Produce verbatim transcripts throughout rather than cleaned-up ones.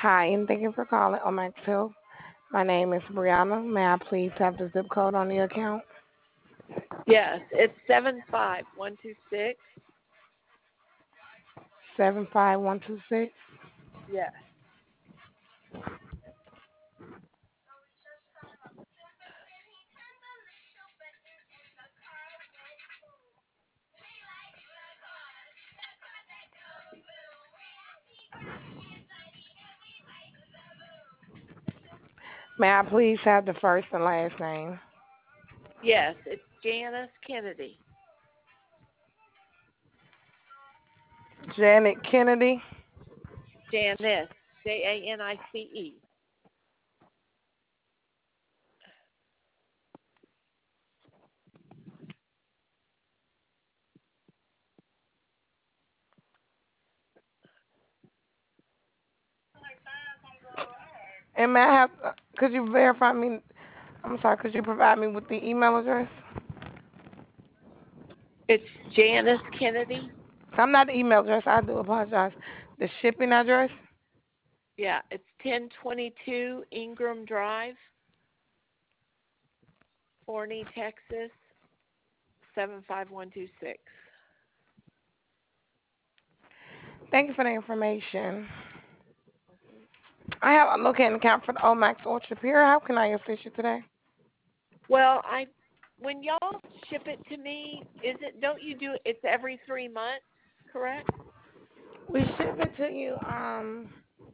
Hi, and thank you for calling Omax Health. My name is Brianna. May I please have the zip code on the account? Yes, it's seven five one two six. seven five one two six. Yes. May I please have the first and last name? Yes, it's Janice Kennedy. Janet Kennedy. Janice, J A N I C E. And may I have, uh, could you verify me? I'm sorry, could you provide me with the email address? It's Janice Kennedy. I'm not the email address. I do apologize. The shipping address? Yeah, it's ten twenty-two Ingram Drive, Forney, Texas, seven five one two six. Thank you for the information. I have a locating account for the Omax Ultra Pure. How can I assist you today? Well, I when y'all ship it to me, is it don't you do it's every three months, correct? We ship it to you, um,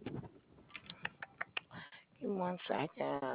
give me one second.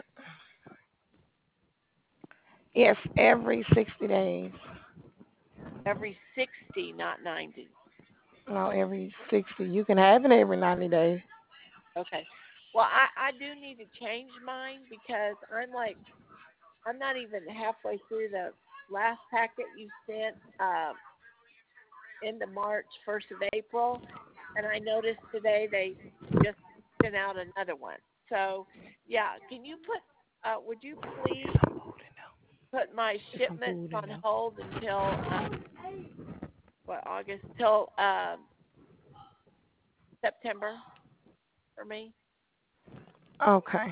Yes, every sixty days. Every sixty, not ninety. No, every sixty. You can have it every ninety days. Okay. Well, I I do need to change mine because I'm like I'm not even halfway through the last packet you sent uh, into March, first of April, and I noticed today they just sent out another one. So, yeah, can you put? Uh, would you please put my There's some shipments food in on there. hold until uh, what August till uh, September for me? Okay.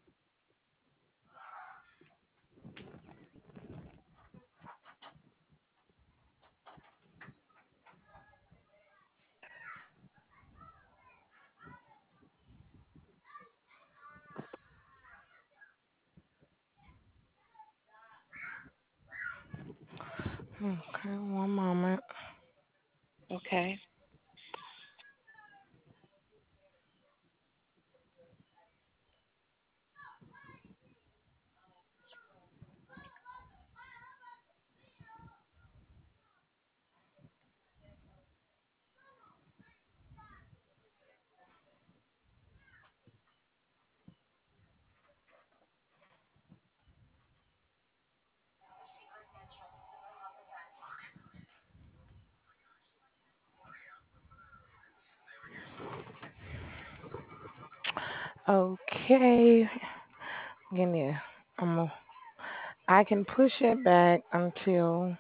Okay, one moment. Okay. Okay. Give me a, I'm a, I can push it back until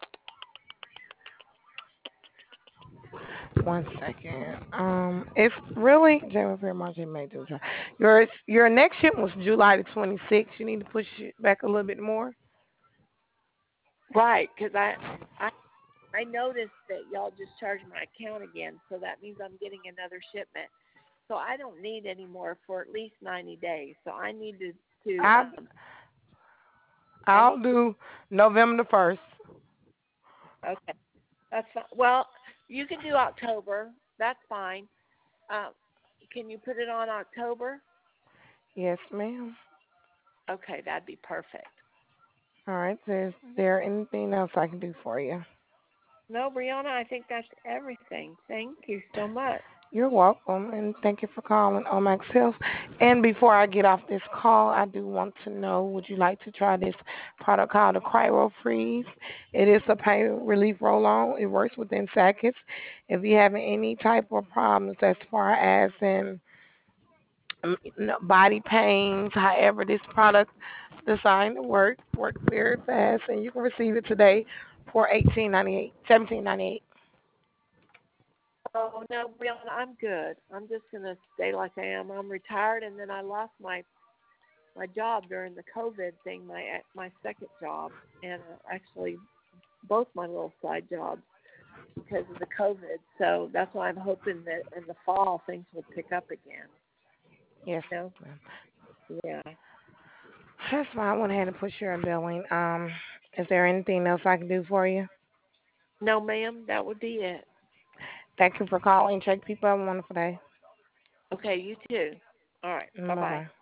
one second. Um, it's really January, February, March, April, May, June, July. Your your next ship was July the twenty-sixth. You need to push it back a little bit more. Right, because I I I noticed that y'all just charged my account again, so that means I'm getting another shipment. So I don't need any more for at least ninety days. So I need to to I um I I'll need to do November the first. okay. That's fine. Well, you can do October. That's fine. Um, can you put it on October? Yes, ma'am. Okay, that'd be perfect. All right. Is there anything else I can do for you? No, Brianna, I think that's everything. Thank you so much. You're welcome, and thank you for calling Omax Health. And before I get off this call, I do want to know, would you like to try this product called the Cryo Freeze? It is a pain relief roll-on. It works within seconds. If you're having any type of problems as far as in um, you know, body pains, however, this product designed to work, work very fast, and you can receive it today for eighteen ninety eight, seventeen ninety eight. Oh no, Brianna, I'm good. I'm just gonna stay like I am. I'm retired, and then I lost my my job during the COVID thing, my my second job, and uh, actually both my little side jobs because of the COVID. So that's why I'm hoping that in the fall things will pick up again. Yes, You know? ma'am. Yeah. That's why I went ahead and put your billing. Um, is there anything else I can do for you? No, ma'am, that would be it. Thank you for calling. Check people. Have a wonderful day. Okay, you too. All right. Bye Bye bye. bye.